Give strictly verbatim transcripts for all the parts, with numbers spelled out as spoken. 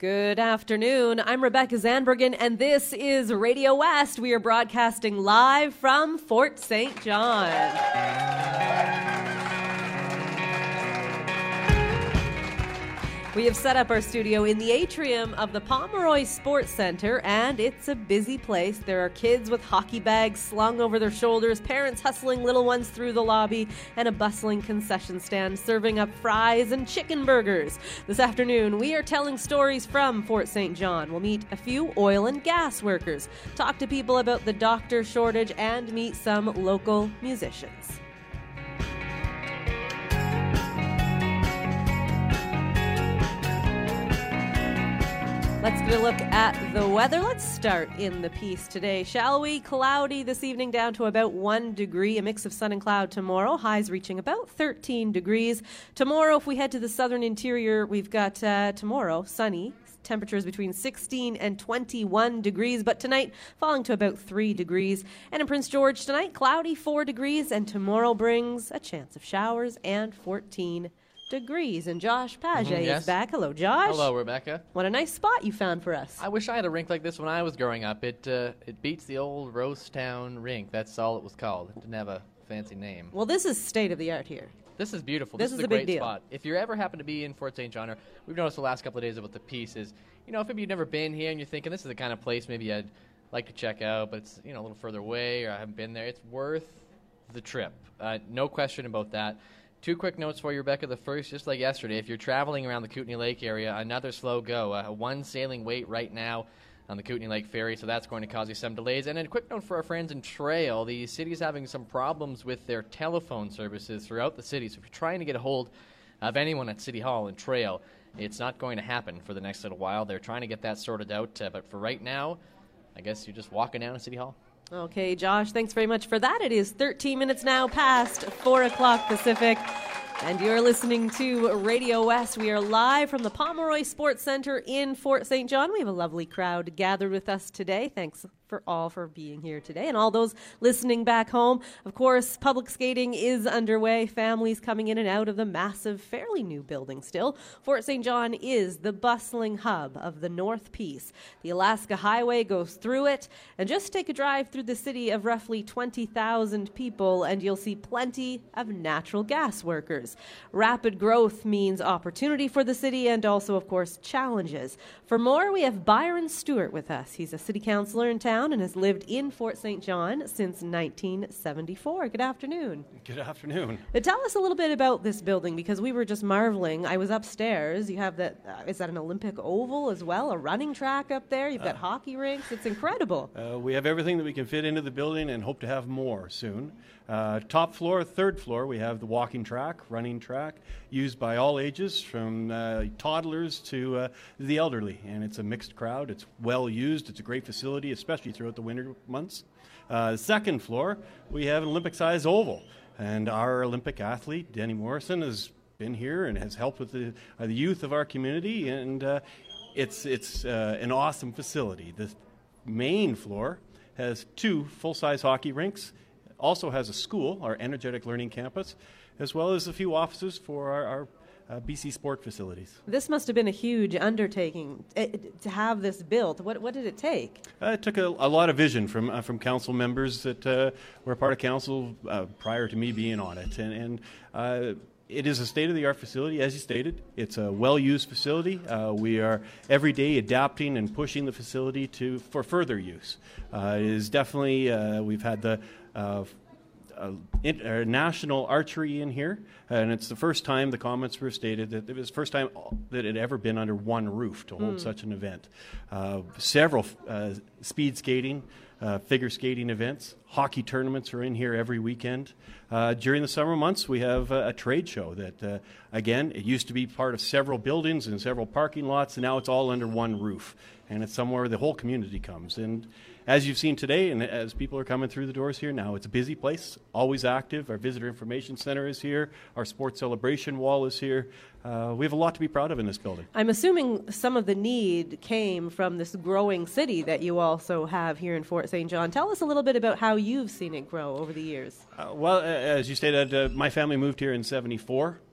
Good afternoon. I'm Rebecca Zandbergen, and this is Radio West. We are broadcasting live from Fort Saint John. We have set up our studio in the atrium of the Pomeroy Sports Center, and it's a busy place. There are kids with hockey bags slung over their shoulders, parents hustling little ones through the lobby, and a bustling concession stand serving up fries and chicken burgers. This afternoon, we are telling stories from Fort Saint John. We'll meet a few oil and gas workers, talk to people about the doctor shortage, and meet some local musicians. Let's get a look at the weather. Let's start in the piece today, shall we? Cloudy this evening down to about one degree, a mix of sun and cloud tomorrow. Highs reaching about thirteen degrees. Tomorrow, if we head to the southern interior, we've got uh, tomorrow sunny. Temperatures between sixteen and twenty-one degrees, but tonight falling to about three degrees. And in Prince George tonight, cloudy four degrees, and tomorrow brings a chance of showers and fourteen degrees. And Josh Paget mm-hmm, yes. is back. Hello, Josh. Hello, Rebecca. What a nice spot you found for us. I wish I had a rink like this when I was growing up. It uh, it beats the old Rosetown rink. That's all it was called. It didn't have a fancy name. Well, this is state of the art here. This is beautiful. This, this is, is a, a great big deal. spot. If you ever happen to be in Fort Saint John, or we've noticed the last couple of days about the piece is, you know, if maybe you've never been here and you're thinking this is the kind of place maybe I'd like to check out, but it's, you know, a little further away or I haven't been there, it's worth the trip. Uh, no question about that. Two quick notes for you, Rebecca. The first, just like yesterday, if you're traveling around the Kootenay Lake area, another slow go. Uh, one sailing wait right now on the Kootenay Lake Ferry, so that's going to cause you some delays. And then a quick note for our friends in Trail. The city is having some problems with their telephone services throughout the city, so if you're trying to get a hold of anyone at City Hall in Trail, it's not going to happen for the next little while. They're trying to get that sorted out, uh, but for right now, I guess you're just walking down to City Hall. Okay, Josh, thanks very much for that. It is thirteen minutes now past four o'clock Pacific, and you're listening to Radio West. We are live from the Pomeroy Sports Center in Fort Saint John. We have a lovely crowd gathered with us today. Thanks for all for being here today, and all those listening back home. Of course, public skating is underway. Families coming in and out of the massive, fairly new building still. Fort Saint John is the bustling hub of the North Peace. The Alaska Highway goes through it, and just take a drive through the city of roughly twenty thousand people, and you'll see plenty of natural gas workers. Rapid growth means opportunity for the city and also, of course, challenges. For more, we have Byron Stewart with us. He's a city councillor in town and has lived in Fort Saint John since nineteen seventy-four. Good afternoon. Good afternoon. But tell us a little bit about this building, because we were just marveling. I was upstairs. You have that, uh, is that an Olympic oval as well? A running track up there? You've got uh, hockey rinks. It's incredible. Uh, we have everything that we can fit into the building and hope to have more soon. Uh, top floor, third floor, we have the walking track, running track, used by all ages, from uh, toddlers to uh, the elderly. And it's a mixed crowd. It's well used. It's a great facility, especially throughout the winter months. Uh, second floor, we have an Olympic-sized oval. And our Olympic athlete, Denny Morrison, has been here and has helped with the, uh, the youth of our community. And uh, it's, it's uh, an awesome facility. The main floor has two full-size hockey rinks. Also has a school, our Energetic Learning Campus, as well as a few offices for our, our uh, B C Sport facilities. This must have been a huge undertaking uh, to have this built. What, what did it take? Uh, it took a, a lot of vision from uh, from council members that uh, were part of council uh, prior to me being on it. And, and uh, it is a state-of-the-art facility, as you stated. It's a well-used facility. Uh, we are every day adapting and pushing the facility to for further use. Uh, it is definitely, uh, we've had the Uh, uh, in, uh, national archery in here, and it's the first time the comments were stated that it was the first time that it had ever been under one roof to hold mm. such an event. Uh, several uh, speed skating, uh, figure skating events, hockey tournaments are in here every weekend. Uh, during the summer months, we have uh, a trade show that, uh, again, it used to be part of several buildings and several parking lots, and now it's all under one roof, and it's somewhere the whole community comes. And as you've seen today, and as people are coming through the doors here now, it's a busy place, always active. Our Visitor Information Center is here. Our Sports Celebration Wall is here. Uh, we have a lot to be proud of in this building. I'm assuming some of the need came from this growing city that you also have here in Fort Saint John. Tell us a little bit about how you've seen it grow over the years. Uh, well, uh, as you stated, uh, my family moved here in seventy-four.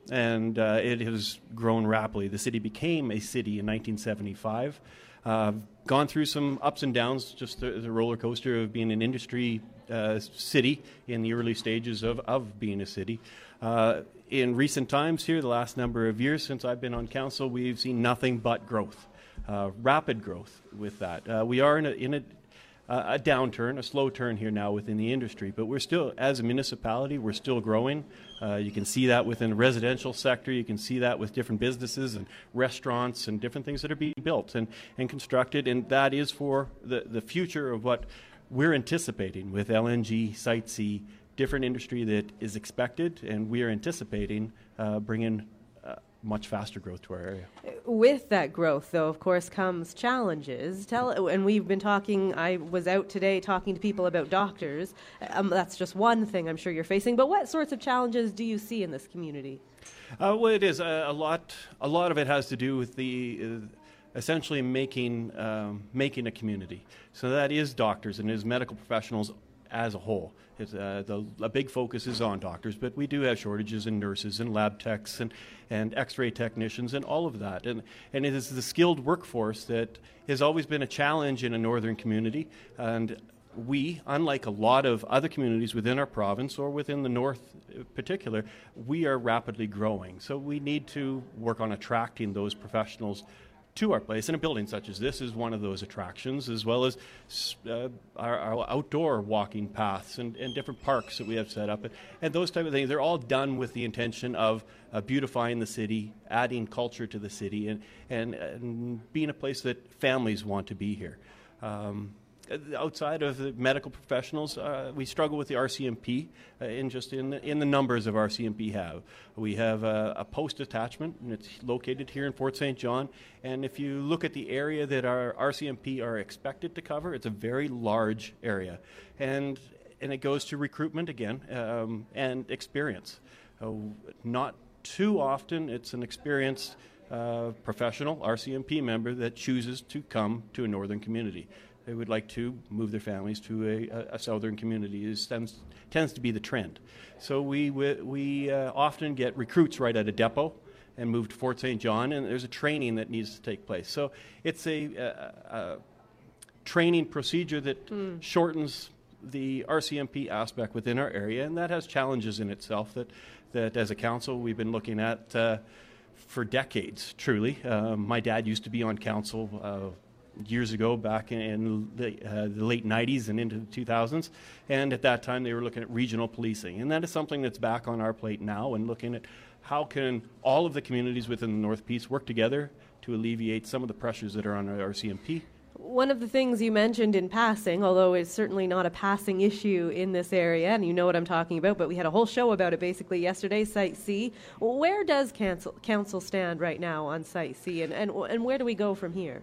and uh, it has grown rapidly. The city became a city in nineteen seventy-five. Uh, gone through some ups and downs, just the, the roller coaster of being an industry uh, city in the early stages of, of being a city. Uh, in recent times here, the last number of years since I've been on council, we've seen nothing but growth, uh, rapid growth with that. Uh, we are in a, in a Uh, a downturn, a slow turn here now within the industry, but we're still, as a municipality, we're still growing. Uh, you can see that within the residential sector. You can see that with different businesses and restaurants and different things that are being built and, and constructed, and that is for the, the future of what we're anticipating with L N G, Site C, different industry that is expected, and we are anticipating uh, bringing uh, much faster growth to our area. With that growth, though, of course, comes challenges. Tell, and we've been talking, I was out today talking to people about doctors. Um, that's just one thing I'm sure you're facing. But what sorts of challenges do you see in this community? Uh, well, it is a, a lot. A lot of it has to do with the uh, essentially making um, making a community. So that is doctors and is medical professionals as a whole. It's, uh, the, a big focus is on doctors, but we do have shortages in nurses and lab techs and, and x-ray technicians and all of that. And, and it is the skilled workforce that has always been a challenge in a northern community. And we, unlike a lot of other communities within our province or within the north in particular, we are rapidly growing. So we need to work on attracting those professionals to our place, and a building such as this is one of those attractions, as well as uh, our, our outdoor walking paths and, and different parks that we have set up, and, and those type of things. They're all done with the intention of uh, beautifying the city, adding culture to the city, and, and, and being a place that families want to be here. Um, Outside of the medical professionals, uh, we struggle with the R C M P uh, in just in the, in the numbers of R C M P have. We have a, a post attachment, and it's located here in Fort Saint John. And if you look at the area that our R C M P are expected to cover, it's a very large area, and and it goes to recruitment again um, and experience. Uh, not too often, it's an experienced uh, professional R C M P member that chooses to come to a northern community. They would like to move their families to a, a southern community. It tends, tends to be the trend. So we, we, we uh, often get recruits right at a depot and move to Fort Saint John, and there's a training that needs to take place. So it's a, a, a training procedure that mm. shortens the R C M P aspect within our area, and that has challenges in itself that, that as a council we've been looking at uh, for decades, truly. Um, my dad used to be on council uh, years ago, back in the, uh, the late nineties and into the two thousands, and at that time they were looking at regional policing, and that is something that's back on our plate now, and looking at how can all of the communities within the North Peace work together to alleviate some of the pressures that are on our R C M P. One of the things you mentioned in passing, although it's certainly not a passing issue in this area, and you know what I'm talking about, but we had a whole show about it basically yesterday, Site C. Where does council, council stand right now on Site C, and, and, and where do we go from here?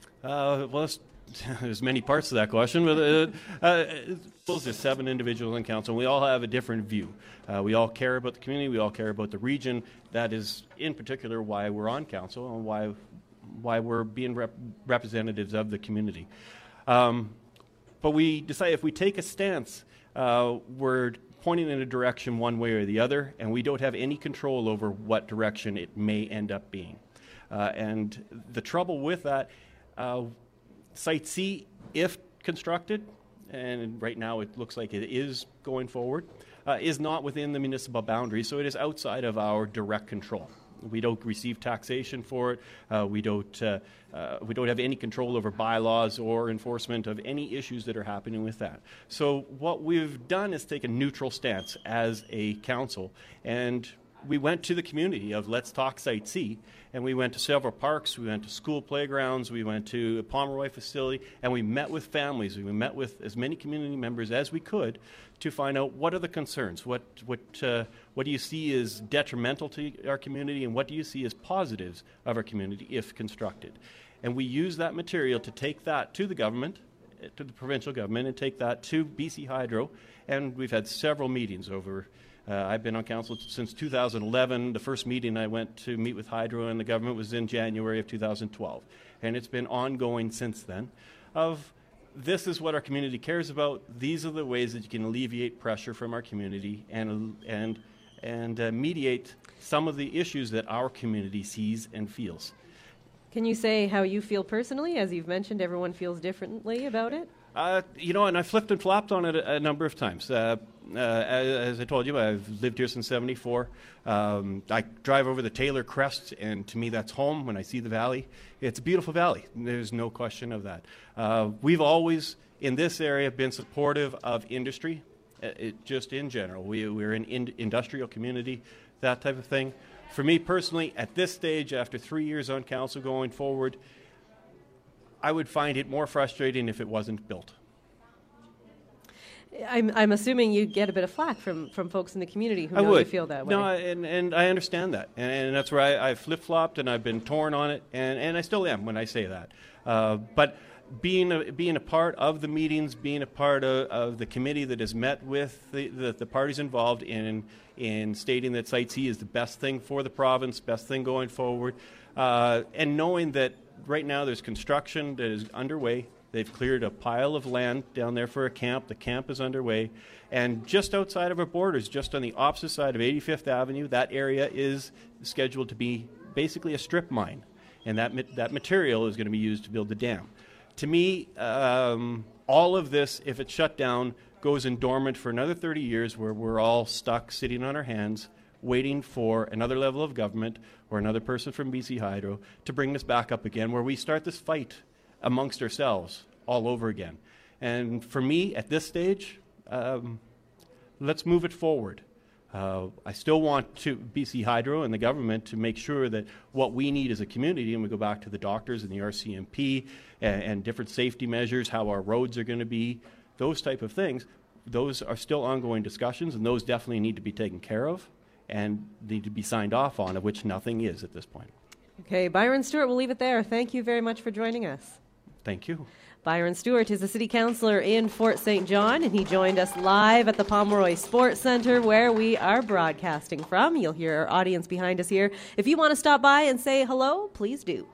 Uh, well, there's many parts to that question, but uh, uh, there's seven individuals in council. We all have a different view. Uh, we all care about the community. We all care about the region. That is, in particular, why we're on council and why why we're being rep- representatives of the community. Um, but we decide if we take a stance, uh, we're pointing in a direction one way or the other, and we don't have any control over what direction it may end up being. Uh, and the trouble with that. Uh, Site C, if constructed, and right now it looks like it is going forward, uh, is not within the municipal boundaries, so it is outside of our direct control. We don't receive taxation for it. Uh, we don't. Uh, uh, we don't have any control over bylaws or enforcement of any issues that are happening with that. So what we've done is take a neutral stance as a council, and we went to the community of Let's Talk Site C, and we went to several parks, we went to school playgrounds, we went to a Pomeroy facility, and we met with families. We met with as many community members as we could to find out what are the concerns, what what uh, what do you see as detrimental to our community, and what do you see as positives of our community if constructed. And we use that material to take that to the government, to the provincial government, and take that to B C Hydro, and we've had several meetings over. Uh, I've been on council since two thousand eleven. The first meeting I went to meet with Hydro and the government was in January of two thousand twelve. And it's been ongoing since then of this is what our community cares about. These are the ways that you can alleviate pressure from our community and, and and uh, mediate some of the issues that our community sees and feels. Can you say how you feel personally? As you've mentioned, everyone feels differently about it. Uh, you know, and I flipped and flopped on it a, a number of times. Uh, uh, as, as I told you, I've lived here since seventy-four. Um, I drive over the Taylor Crest, and to me that's home when I see the valley. It's a beautiful valley. There's no question of that. Uh, we've always, in this area, been supportive of industry, uh, it, just in general. We, we're an in, industrial community, that type of thing. For me personally, at this stage, after three years on council going forward, I would find it more frustrating if it wasn't built. I'm, I'm assuming you get a bit of flack from, from folks in the community who I know would. you feel that way. No, and, and I understand that. And, and that's where I, I flip-flopped and I've been torn on it, and, and I still am when I say that. Uh, but being a, being a part of the meetings, being a part of, of the committee that has met with the, the, the parties involved in, in stating that Site C is the best thing for the province, best thing going forward, uh, and knowing that right now there's construction that is underway. They've cleared a pile of land down there for a camp. The camp is underway. And just outside of our borders, just on the opposite side of eighty-fifth Avenue, that area is scheduled to be basically a strip mine. And that, that material is going to be used to build the dam. To me, um, all of this, if it's shut down, goes in dormant for another thirty years where we're all stuck sitting on our hands waiting for another level of government or another person from B C Hydro to bring this back up again, where we start this fight amongst ourselves all over again. And for me, at this stage, um, let's move it forward. Uh, I still want to B C Hydro and the government to make sure that what we need as a community, and we go back to the doctors and the R C M P and, and different safety measures, how our roads are going to be, those type of things, those are still ongoing discussions, and those definitely need to be taken care of and need to be signed off on, of which nothing is at this point. Okay, Byron Stewart, we'll leave it there. Thank you very much for joining us. Thank you. Byron Stewart is a city councillor in Fort Saint John, and he joined us live at the Pomeroy Sports Centre, where we are broadcasting from. You'll hear our audience behind us here. If you want to stop by and say hello, please do.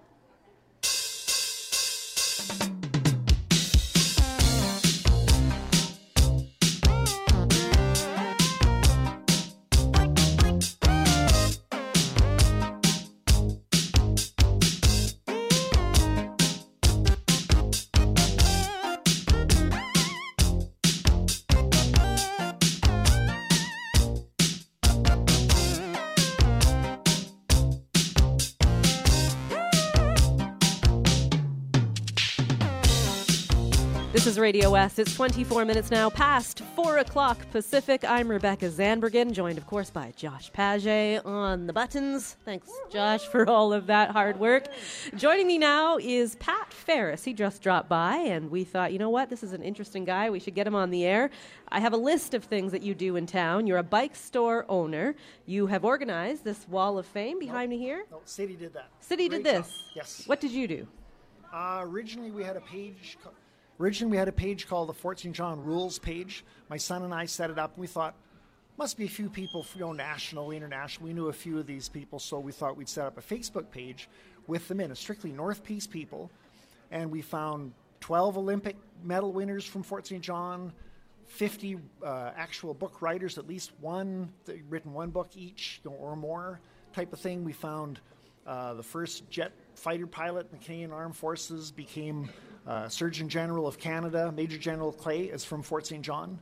This is Radio West. It's twenty-four minutes now past four o'clock Pacific. I'm Rebecca Zandbergen, joined, of course, by Josh Paget on the buttons. Thanks, Josh, for all of that hard work. Joining me now is Pat Ferris. He just dropped by, and we thought, you know what, this is an interesting guy. We should get him on the air. I have a list of things that you do in town. You're a bike store owner. You have organized this Wall of Fame behind no, me here. No, City did that. City Great did this? job. Yes. What did you do? Uh, originally, we had a page... Co- Originally, we had a page called the Fort Saint John Rules page. My son and I set it up, and we thought, must be a few people, you know, national, international. We knew a few of these people, so we thought we'd set up a Facebook page with them in. It's strictly North Peace people, and we found twelve Olympic medal winners from Fort Saint John, fifty uh, actual book writers, at least one, written one book each, you know, or more type of thing. We found uh, the first jet fighter pilot in the Canadian Armed Forces became... Uh, Surgeon General of Canada, Major General Clay, is from Fort Saint John.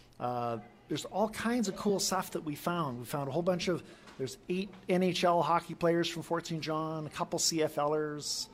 Uh, there's all kinds of cool stuff that we found. We found a whole bunch of, there's eight N H L hockey players from Fort Saint John, a couple C F Lers.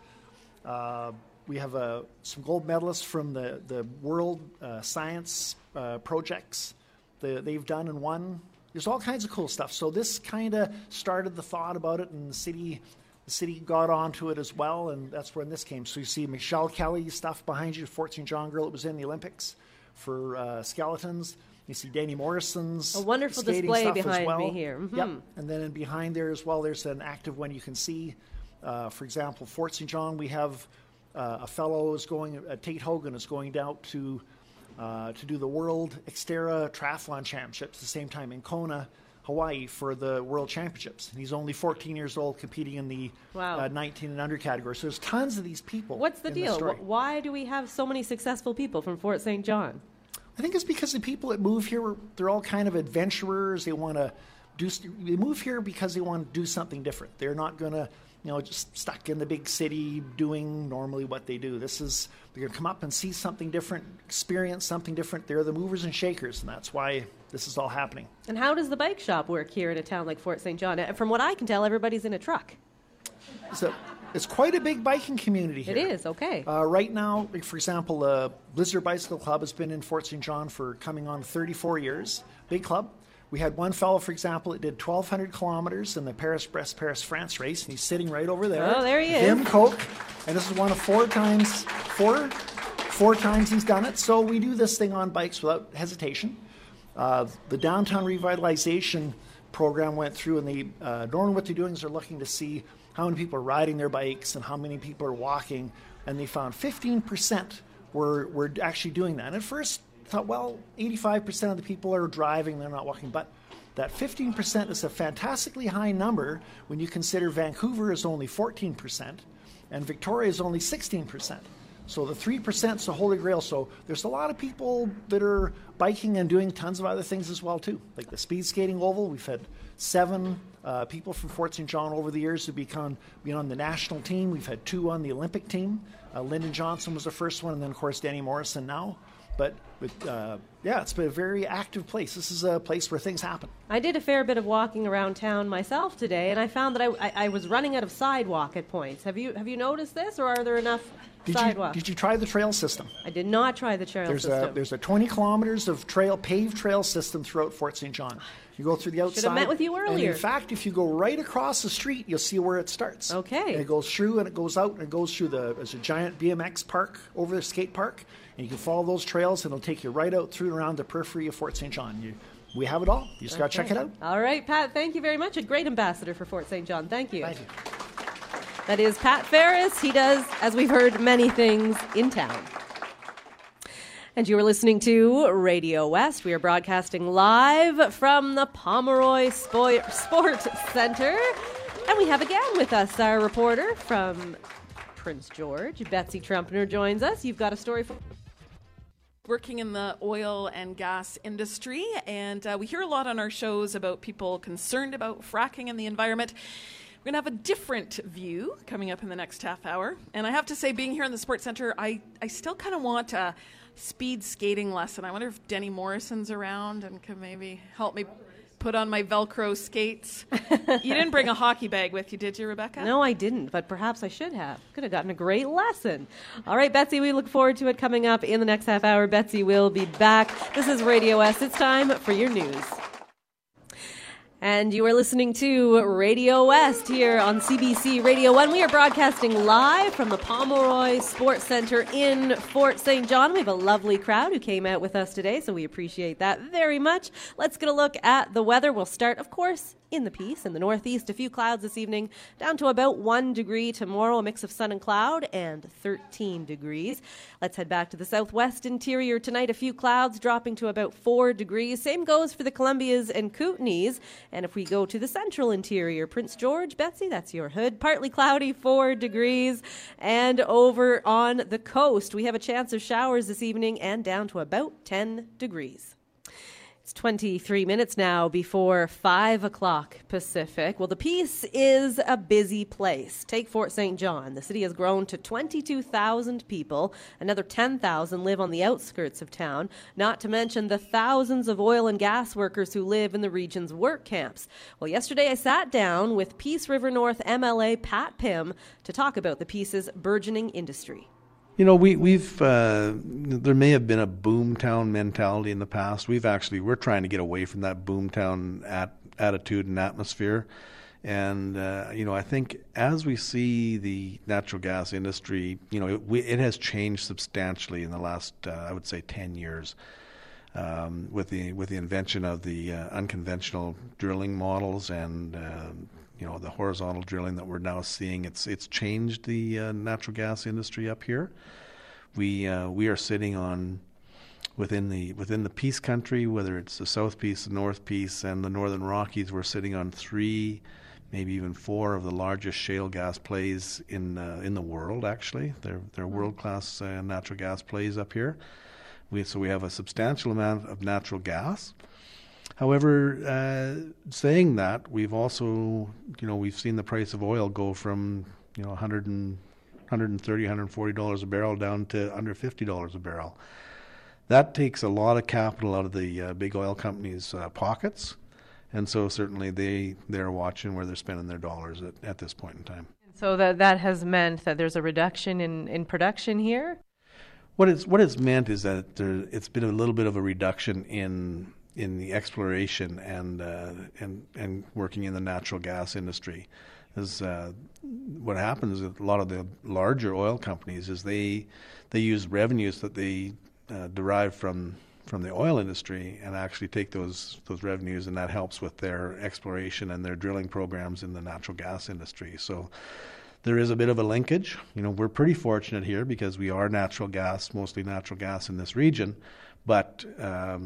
Uh, we have uh, some gold medalists from the, the world uh, science uh, projects that they've done and won. There's all kinds of cool stuff. So this kind of started the thought about it, and the city... The city got onto it as well, and that's when this came. So you see Michelle Kelly stuff behind you, Fort Saint John girl that was in the Olympics for uh, skeletons. You see Danny Morrison's a wonderful skating display stuff behind as well. me here. Mm-hmm. Yep. And then in behind there as well, there's an active one you can see. Uh, for example, Fort Saint John, we have uh, a fellow is going, uh, Tate Hogan is going down to uh, to do the World Xterra Triathlon Championships at the same time in Kona, Hawaii, for the World Championships. And he's only fourteen years old, competing in the wow. uh, nineteen and under category. So there's tons of these people. What's the in deal? The Why do we have so many successful people from Fort Saint John? I think it's because the people that move here, they're all kind of adventurers. They want to do. They move here because they want to do something different. They're not going to, you know, just stuck in the big city doing normally what they do. This is, they're going to come up and see something different, experience something different. They're the movers and shakers, and that's why this is all happening. And how does the bike shop work here in a town like Fort Saint John? From what I can tell, everybody's in a truck. So it's quite a big biking community here. It is, okay. Uh, right now, like for example, the uh, Blizzard Bicycle Club has been in Fort Saint John for coming on thirty-four years. Big club. We had one fellow, for example, that did twelve hundred kilometers in the Paris-Brest, Paris-France race, and he's sitting right over there. Oh, there he is. Him, Coke, and this is one of four times, four, four times he's done it. So we do this thing on bikes without hesitation. Uh, the downtown revitalization program went through, and they uh, normally what they're doing is they're looking to see how many people are riding their bikes and how many people are walking, and they found fifteen percent were, were actually doing that. And at first, I thought, well, eighty-five percent of the people are driving, they're not walking, but that fifteen percent is a fantastically high number when you consider Vancouver is only fourteen percent and Victoria is only sixteen percent. So the three percent is the holy grail. So there's a lot of people that are biking and doing tons of other things as well, too. Like the speed skating oval, we've had seven uh, people from Fort Saint John over the years who've become been on the national team. We've had two on the Olympic team. Uh, Lyndon Johnson was the first one, and then, of course, Danny Morrison now. But, but uh, yeah, it's been a very active place. This is a place where things happen. I did a fair bit of walking around town myself today, and I found that I, I, I was running out of sidewalk at points. Have you have you noticed this, or are there enough did sidewalk? You, did you try the trail system? I did not try the trail there's system. A, there's a twenty kilometers of trail paved trail system throughout Fort Saint John. You go through the outside. Should have met with you earlier. And in fact, if you go right across the street, you'll see where it starts. Okay. And it goes through and it goes out and it goes through the, there's a giant B M X park over the skate park. And you can follow those trails and it'll take you right out through and around the periphery of Fort Saint John. You, we have it all. You just okay. got to check it out. All right, Pat, thank you very much. A great ambassador for Fort Saint John. Thank you. Thank you. That is Pat Ferris. He does, as we've heard, many things in town. And you are listening to Radio West. We are broadcasting live from the Pomeroy Spo- Sports Center. And we have again with us our reporter from Prince George, Betsy Trumpner, joins us. You've got a story for... Working in the oil and gas industry, and uh, we hear a lot on our shows about people concerned about fracking in the environment. We're going to have a different view coming up in the next half hour. And I have to say, being here in the Sports Center, I, I still kind of want a speed skating lesson. I wonder if Denny Morrison's around and can maybe help me put on my Velcro skates. You didn't bring a hockey bag with you, did you, Rebecca? No, I didn't, but perhaps I should have. Could have gotten a great lesson. All right, Betsy, we look forward to it coming up in the next half hour. Betsy will be back. This is Radio West. It's time for your news. And you are listening to Radio West here on C B C Radio one. We are broadcasting live from the Pomeroy Sports Center in Fort Saint John. We have a lovely crowd who came out with us today, so we appreciate that very much. Let's get a look at the weather. We'll start, of course, in the Peace. In the northeast, a few clouds this evening, down to about one degree tomorrow, a mix of sun and cloud, and thirteen degrees. Let's head back to the southwest interior tonight. A few clouds dropping to about four degrees. Same goes for the Columbias and Kootenays. And if we go to the central interior, Prince George, Betsy, that's your hood. Partly cloudy, four degrees. And over on the coast, we have a chance of showers this evening and down to about ten degrees. It's twenty-three minutes now before five o'clock Pacific. Well, the Peace is a busy place. Take Fort Saint John. The city has grown to twenty-two thousand people. Another ten thousand live on the outskirts of town, not to mention the thousands of oil and gas workers who live in the region's work camps. Well, yesterday I sat down with Peace River North M L A Pat Pym to talk about the Peace's burgeoning industry. You know, we, we've, uh, there may have been a boomtown mentality in the past. We've actually, we're trying to get away from that boomtown at, attitude and atmosphere. And, uh, you know, I think as we see the natural gas industry, you know, it, we, it has changed substantially in the last, uh, I would say, ten years. Um, with the with the invention of the uh, unconventional drilling models and uh, you know the horizontal drilling that we're now seeing, it's it's changed the uh, natural gas industry up here. We uh, we are sitting on within the within the Peace Country, whether it's the South Peace, the North Peace, and the Northern Rockies. We're sitting on three, maybe even four of the largest shale gas plays in uh, in the world. Actually, they're they're world class uh, natural gas plays up here. We, so we have a substantial amount of natural gas. However, uh, saying that, we've also, you know, we've seen the price of oil go from, you know, one hundred and, one hundred thirty, one hundred forty dollars a barrel down to under fifty dollars a barrel. That takes a lot of capital out of the uh, big oil companies' uh, pockets, and so certainly they, they're watching where they're spending their dollars at, at this point in time. So that that has meant that there's a reduction in, in production here? What it's what it's meant is that there, it's been a little bit of a reduction in in the exploration and uh, and and working in the natural gas industry. Is uh, what happens is a lot of the larger oil companies is they they use revenues that they uh, derive from from the oil industry and actually take those those revenues, and that helps with their exploration and their drilling programs in the natural gas industry. So there is a bit of a linkage. You know, we're pretty fortunate here because we are natural gas, mostly natural gas in this region, but um,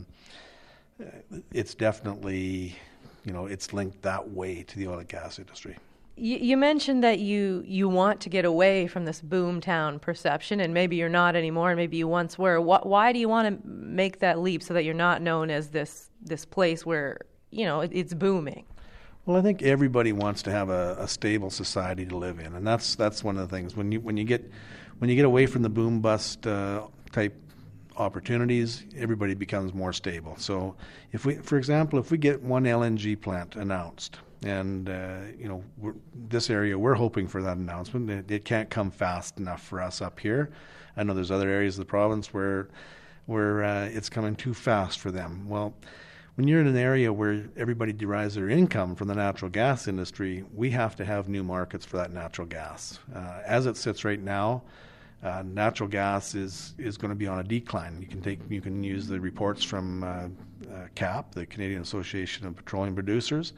it's definitely, you know, it's linked that way to the oil and gas industry. You, you mentioned that you, you want to get away from this boomtown perception, and maybe you're not anymore, and maybe you once were. Wh- why do you want to make that leap so that you're not known as this this place where, you know, it, it's booming? Well, I think everybody wants to have a, a stable society to live in, and that's that's one of the things. When you when you get when you get away from the boom bust uh, type opportunities, everybody becomes more stable. So, if we, for example, if we get one L N G plant announced, and uh, you know, we're, this area, we're hoping for that announcement. It, it can't come fast enough for us up here. I know there's other areas of the province where where uh, it's coming too fast for them. Well, when you're in an area where everybody derives their income from the natural gas industry, we have to have new markets for that natural gas. Uh, as it sits right now, uh, natural gas is, is going to be on a decline. You can take you can use the reports from uh, uh, C A P, the Canadian Association of Petroleum Producers.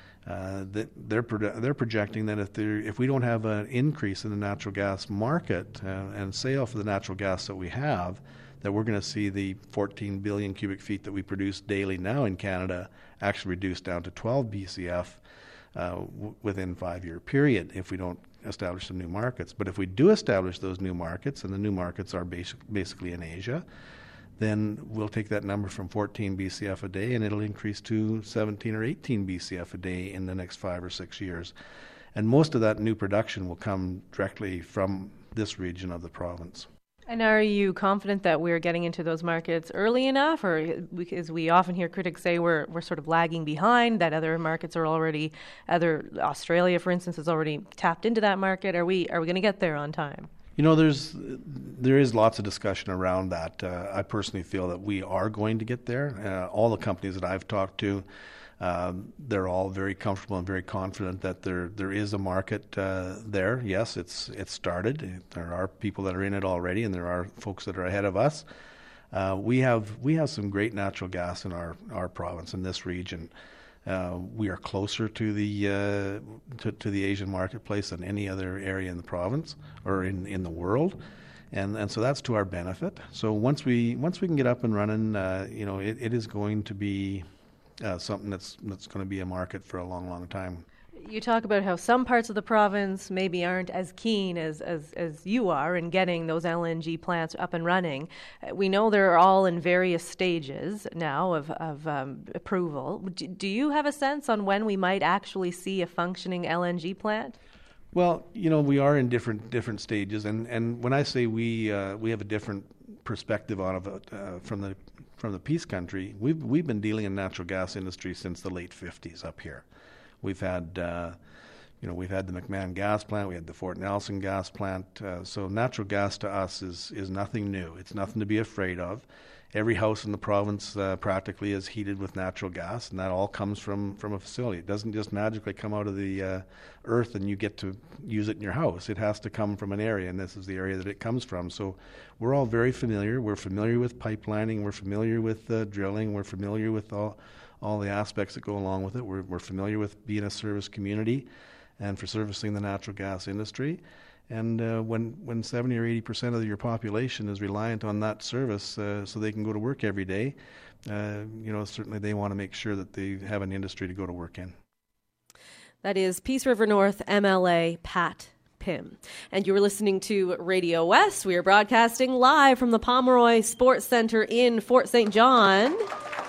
Uh, that they're pro- they're projecting that if there if we don't have an increase in the natural gas market uh, and sale for the natural gas that we have, that we're going to see the fourteen billion cubic feet that we produce daily now in Canada actually reduced down to twelve B C F uh, w- within five-year period if we don't establish some new markets. But if we do establish those new markets, and the new markets are basic, basically in Asia, then we'll take that number from fourteen B C F a day and it'll increase to seventeen or eighteen B C F a day in the next five or six years. And most of that new production will come directly from this region of the province. And are you confident that we're getting into those markets early enough, or as we often hear critics say, we're we're sort of lagging behind, that other markets are already, other Australia, for instance, has already tapped into that market? Are we are we going to get there on time? You know, there's there is lots of discussion around that. Uh, I personally feel that we are going to get there. Uh, all the companies that I've talked to, um, they're all very comfortable and very confident that there there is a market uh, there. Yes, it's it's started. There are people that are in it already, and there are folks that are ahead of us. Uh, we have we have some great natural gas in our, our province, in this region. Uh, we are closer to the uh, to, to the Asian marketplace than any other area in the province or in, in the world, and and so that's to our benefit. So once we once we can get up and running, uh, you know, it, it is going to be uh, something that's that's going to be a market for a long, long time. You talk about how some parts of the province maybe aren't as keen as, as, as you are in getting those L N G plants up and running. Uh, we know they're all in various stages now of, of um, approval. Do, do you have a sense on when we might actually see a functioning L N G plant? Well, you know, we are in different different stages, and, and when I say we uh, we have a different perspective on it uh, from the from the Peace Country, we've we've been dealing in natural gas industry since the late fifties up here. We've had, uh, you know, we've had the McMahon gas plant, we had the Fort Nelson gas plant. Uh, so natural gas to us is is nothing new. It's nothing to be afraid of. Every house in the province uh, practically is heated with natural gas, and that all comes from, from a facility. It doesn't just magically come out of the uh, earth and you get to use it in your house. It has to come from an area, and this is the area that it comes from. So we're all very familiar. We're familiar with pipelining. We're familiar with uh, drilling. We're familiar with all all the aspects that go along with it. We're, we're familiar with being a service community and for servicing the natural gas industry. And uh, when when seventy or eighty percent of your population is reliant on that service uh, so they can go to work every day, uh, you know, certainly they want to make sure that they have an industry to go to work in. That is Peace River North M L A Pat Pym. And you were listening to Radio West. We are broadcasting live from the Pomeroy Sports Centre in Fort Saint John.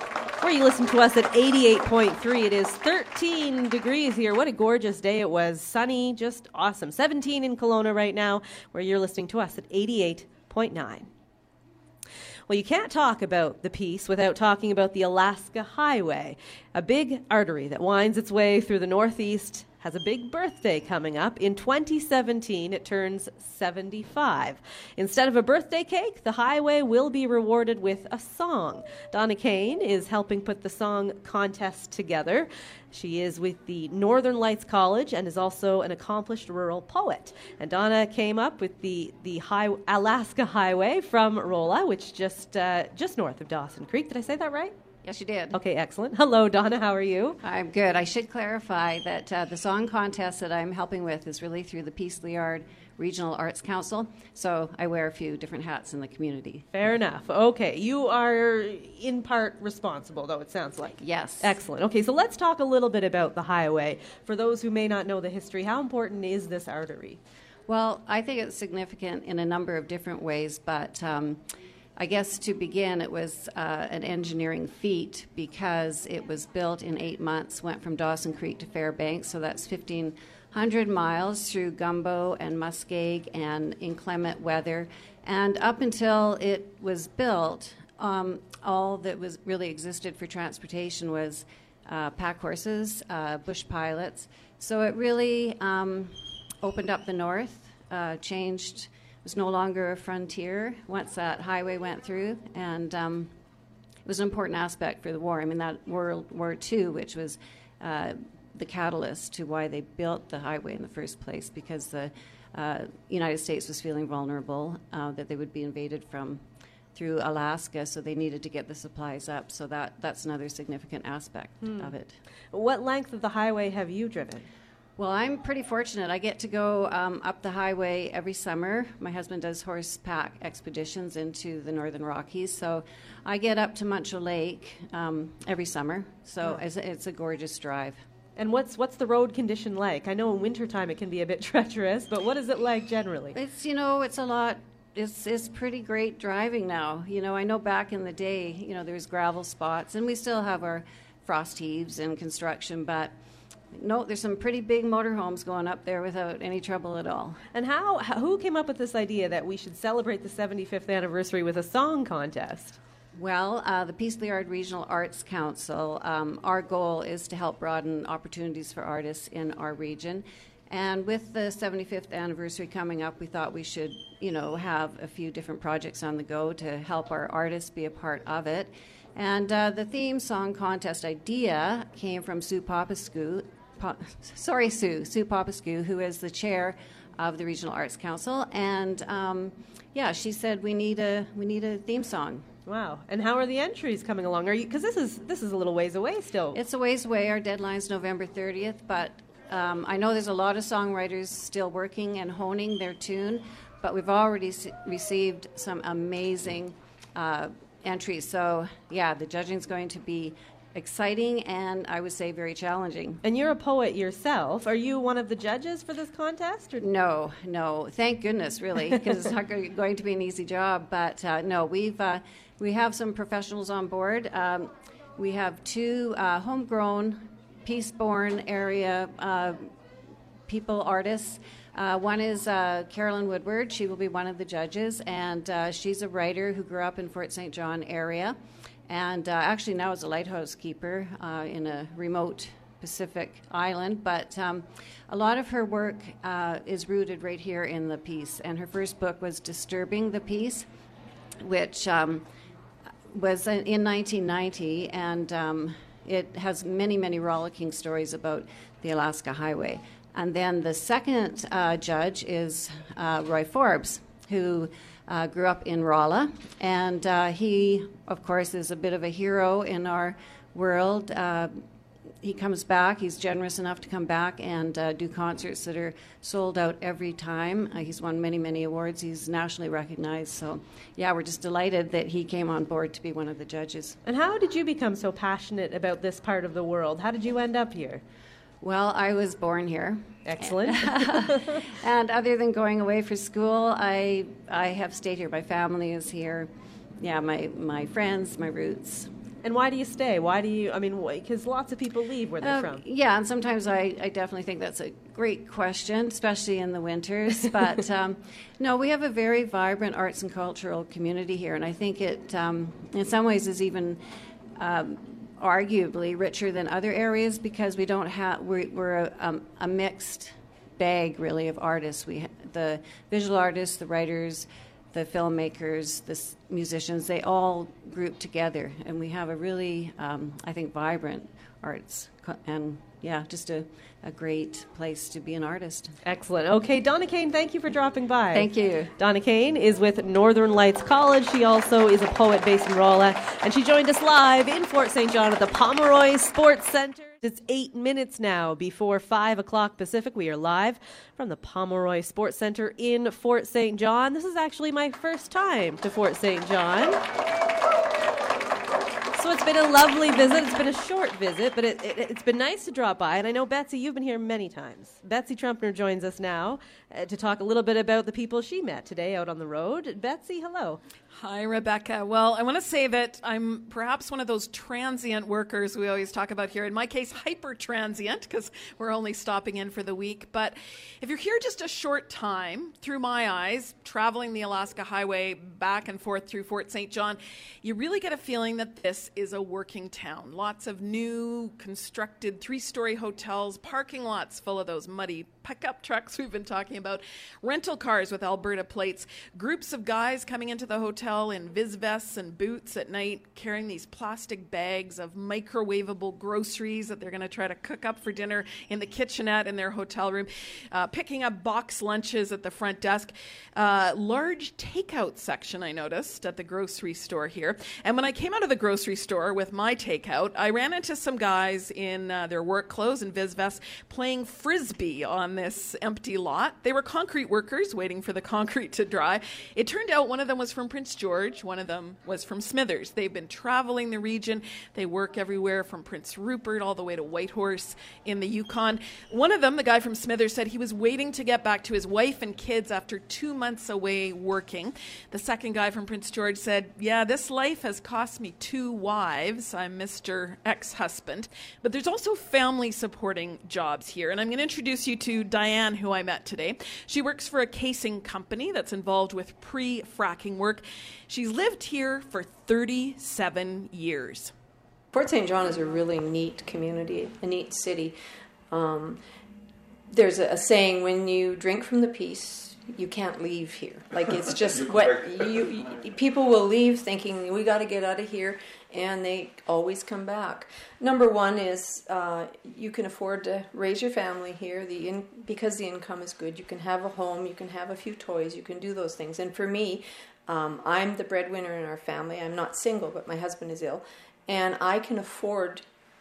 Or you listen to us at eighty-eight point three. It is thirteen degrees here. What a gorgeous day it was. Sunny, just awesome. seventeen in Kelowna right now, where you're listening to us at eighty-eight point nine. Well, you can't talk about the Peace without talking about the Alaska Highway, a big artery that winds its way through the Northeast. Has a big birthday coming up. In twenty seventeen, it turns seventy-five. Instead of a birthday cake, the highway will be rewarded with a song. Donna Kane is helping put the song contest together. She is with the Northern Lights College and is also an accomplished rural poet. And Donna came up with the, the high, Alaska Highway from Rolla, which just uh, just north of Dawson Creek. Did I say that right? Yes, you did. Okay, excellent. Hello, Donna. How are you? I'm good. I should clarify that uh, the song contest that I'm helping with is really through the Peace Liard Regional Arts Council, so I wear a few different hats in the community. Fair enough. Okay, you are in part responsible, though, it sounds like. Yes. Excellent. Okay, so let's talk a little bit about the highway. For those who may not know the history, how important is this artery? Well, I think it's significant in a number of different ways, but um, I guess to begin, it was uh, an engineering feat because it was built in eight months, went from Dawson Creek to Fairbanks, so that's fifteen hundred miles through Gumbo and Muskeg and inclement weather. And up until it was built, um, all that was really existed for transportation was uh, pack horses, uh, bush pilots. So it really um, opened up the north, uh, changed. It was no longer a frontier once that highway went through, and um, it was an important aspect for the war. I mean, that World War Two, which was uh, the catalyst to why they built the highway in the first place, because the uh, United States was feeling vulnerable, uh, that they would be invaded from through Alaska, so they needed to get the supplies up. So that, that's another significant aspect hmm. of it. What length of the highway have you driven? Well, I'm pretty fortunate. I get to go um, up the highway every summer. My husband does horseback expeditions into the Northern Rockies, so I get up to Muncho Lake um, every summer. So yeah. it's, it's a gorgeous drive. And what's what's the road condition like? I know in wintertime it can be a bit treacherous, but what is it like generally? It's, you know, it's a lot. It's it's pretty great driving now. You know, I know back in the day, you know, there's gravel spots, and we still have our frost heaves and construction, but no, there's some pretty big motorhomes going up there without any trouble at all. And how, how who came up with this idea that we should celebrate the seventy-fifth anniversary with a song contest? Well, uh, the Peace Liard Regional Arts Council, um, our goal is to help broaden opportunities for artists in our region. And with the seventy-fifth anniversary coming up, we thought we should, you know, have a few different projects on the go to help our artists be a part of it. And uh, the theme song contest idea came from Sue Popescu, Po- sorry, Sue, Sue Popescu, who is the chair of the Regional Arts Council. And um, yeah, she said we need a we need a theme song. Wow! And how are the entries coming along? Are you because this is this is a little ways away still? It's a ways away. Our deadline's November thirtieth, but um, I know there's a lot of songwriters still working and honing their tune. But we've already s- received some amazing uh, entries. So yeah, the judging's going to be exciting and I would say very challenging. And you're a poet yourself. Are you one of the judges for this contest? Or? No, no. Thank goodness, really, because it's not going to be an easy job. But uh, no, we've uh, we have some professionals on board. Um, we have two uh, homegrown, peace-born area uh, people, artists. Uh, one is uh, Carolyn Woodward. She will be one of the judges, and uh, she's a writer who grew up in Fort Saint John area. And uh, actually now is a lighthouse keeper uh, in a remote Pacific island. But um, a lot of her work uh, is rooted right here in the Peace. And her first book was Disturbing the Peace, which um, was in nineteen ninety. And um, it has many, many rollicking stories about the Alaska Highway. And then the second uh, judge is uh, Roy Forbes, who Uh, grew up in Rolla, and uh, he, of course, is a bit of a hero in our world. Uh, he comes back. He's generous enough to come back and uh, do concerts that are sold out every time. Uh, he's won many, many awards. He's nationally recognized. So, yeah, we're just delighted that he came on board to be one of the judges. And how did you become so passionate about this part of the world? How did you end up here? Well, I was born here. Excellent. And other than going away for school, I I have stayed here. My family is here. Yeah, my, my friends, my roots. And why do you stay? Why do you, I mean, because lots of people leave where they're Um, from. Yeah, and sometimes I, I definitely think that's a great question, especially in the winters. But um, no, we have a very vibrant arts and cultural community here, and I think it, um, in some ways, is even um, arguably richer than other areas because we don't have we're, we're a, um, a mixed bag really of artists. We ha- the visual artists, the writers, the filmmakers, the s- musicians, they all group together, and we have a really, um, I think, vibrant arts, co- and yeah, just a, a great place to be an artist. Excellent. Okay, Donna Kane, thank you for dropping by. Thank you. Donna Kane is with Northern Lights College. She also is a poet based in Rolla, and she joined us live in Fort Saint John at the Pomeroy Sports Center. It's eight minutes now before five o'clock Pacific. We are live from the Pomeroy Sports Center in Fort Saint John. This is actually my first time to Fort Saint John. So it's been a lovely visit. It's been a short visit, but it, it, it's been nice to drop by. And I know, Betsy, you've been here many times. Betsy Trumpner joins us now uh, to talk a little bit about the people she met today out on the road. Betsy, hello. Hi, Rebecca. Well, I want to say that I'm perhaps one of those transient workers we always talk about here. In my case, hyper transient, because we're only stopping in for the week. But if you're here just a short time, through my eyes, traveling the Alaska Highway back and forth through Fort Saint John, you really get a feeling that this is a working town. Lots of new constructed three-story hotels, parking lots full of those muddy pickup trucks we've been talking about, rental cars with Alberta plates, groups of guys coming into the hotel in viz vests and boots at night, carrying these plastic bags of microwavable groceries that they're going to try to cook up for dinner in the kitchenette in their hotel room, uh, picking up box lunches at the front desk. Uh, large takeout section I noticed at the grocery store here. And when I came out of the grocery store with my takeout, I ran into some guys in uh, their work clothes and viz vests playing frisbee on this empty lot. They were concrete workers waiting for the concrete to dry. It turned out one of them was from Prince George, one of them was from Smithers. They've been traveling the region. They work everywhere from Prince Rupert all the way to Whitehorse in the Yukon. One of them, the guy from Smithers, said he was waiting to get back to his wife and kids after two months away working. The second guy from Prince George said, yeah, this life has cost me two wives. I'm Mister Ex-Husband. But there's also family supporting jobs here. And I'm going to introduce you to Diane, who I met today. She works for a casing company that's involved with pre-fracking work. She's lived here for thirty-seven years. Fort Saint John is a really neat community, a neat city. Um, there's a, a saying, when you drink from the peace, you can't leave here. Like, it's just what you, you people will leave thinking, we got to get out of here, and they always come back. Number one is uh, you can afford to raise your family here. The in, because the income is good, you can have a home, you can have a few toys, you can do those things. And for me, um, I'm the breadwinner in our family. I'm not single, but my husband is ill, and I can afford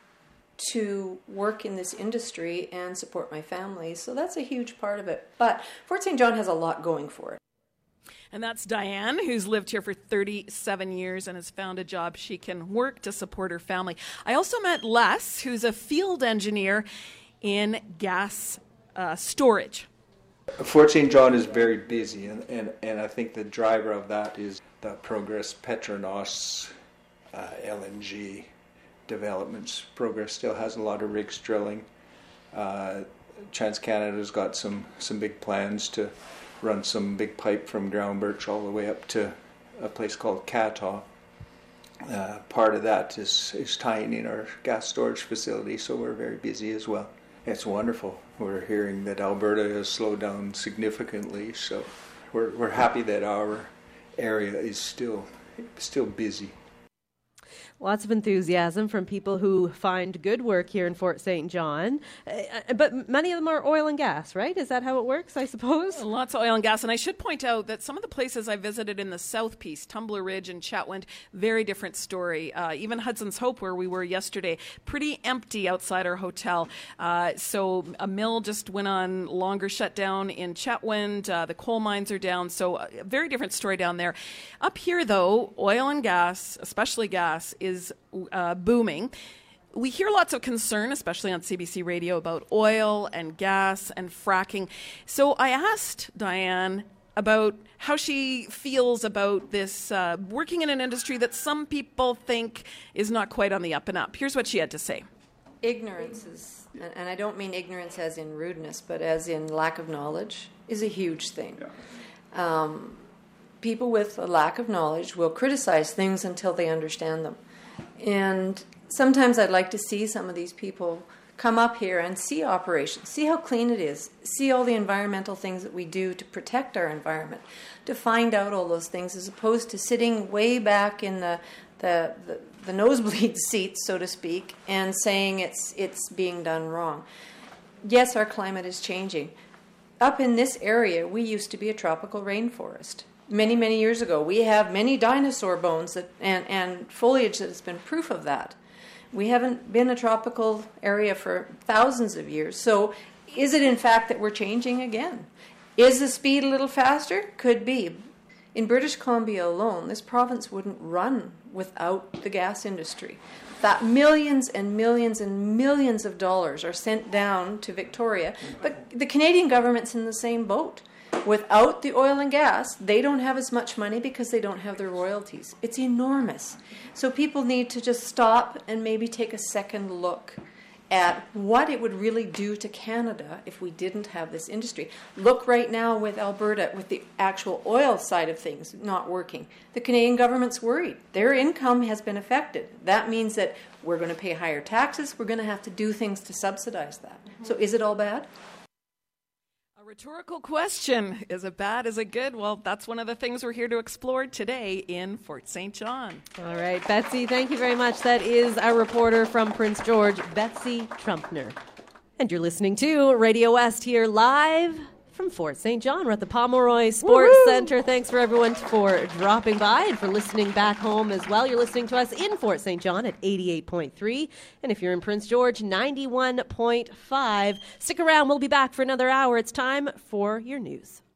to work in this industry and support my family. So that's a huge part of it. But Fort Saint John has a lot going for it. And that's Diane, who's lived here for thirty-seven years and has found a job she can work to support her family. I also met Les, who's a field engineer in gas uh, storage. Fort Saint John is very busy, and, and, and I think the driver of that is the Progress Petronas uh, L N G developments. Progress still has a lot of rigs drilling. Uh, TransCanada's got some, some big plans to run some big pipe from Groundbirch all the way up to a place called Kataw. Uh, part of that is, is tying in our gas storage facility, so we're very busy as well. It's wonderful. We're hearing that Alberta has slowed down significantly, so we're we're happy that our area is still still busy. Lots of enthusiasm from people who find good work here in Fort Saint John. Uh, but many of them are oil and gas, right? Is that how it works, I suppose? Lots of oil and gas. And I should point out that some of the places I visited in the South Piece, Tumbler Ridge and Chetwynd, very different story. Uh, even Hudson's Hope, where we were yesterday, pretty empty outside our hotel. Uh, so a mill just went on longer shutdown in Chetwynd. Uh, the coal mines are down. So a very different story down there. Up here, though, oil and gas, especially gas, is uh, booming. We hear lots of concern, especially on C B C Radio, about oil and gas and fracking. So I asked Diane about how she feels about this uh, working in an industry that some people think is not quite on the up and up. Here's what she had to say. Ignorance is, and I don't mean ignorance as in rudeness, but as in lack of knowledge, is a huge thing. Yeah. Um, people with a lack of knowledge will criticize things until they understand them. And sometimes I'd like to see some of these people come up here and see operations, see how clean it is, see all the environmental things that we do to protect our environment, to find out all those things, as opposed to sitting way back in the the, the, the nosebleed seats, so to speak, and saying it's it's being done wrong. Yes, our climate is changing. Up in this area, we used to be a tropical rainforest. Many, many years ago, we have many dinosaur bones that, and, and foliage that has been proof of that. We haven't been a tropical area for thousands of years. So is it in fact that we're changing again? Is the speed a little faster? Could be. In British Columbia alone, this province wouldn't run without the gas industry. That millions and millions and millions of dollars are sent down to Victoria. But the Canadian government's in the same boat. Without the oil and gas, they don't have as much money because they don't have their royalties. It's enormous. So people need to just stop and maybe take a second look at what it would really do to Canada if we didn't have this industry. Look right now with Alberta, with the actual oil side of things not working. The Canadian government's worried. Their income has been affected. That means that we're going to pay higher taxes. We're going to have to do things to subsidize that. So is it all bad? Rhetorical question. Is it bad? Is it good? Well, that's one of the things we're here to explore today in Fort Saint John. All right, Betsy, thank you very much. That is our reporter from Prince George, Betsy Trumpner. And you're listening to Radio West here live from Fort Saint John. We're at the Pomeroy Sports Woo-hoo! Center. Thanks for everyone for dropping by and for listening back home as well. You're listening to us in Fort Saint John at eighty-eight point three. And if you're in Prince George, ninety-one point five. Stick around. We'll be back for another hour. It's time for your news.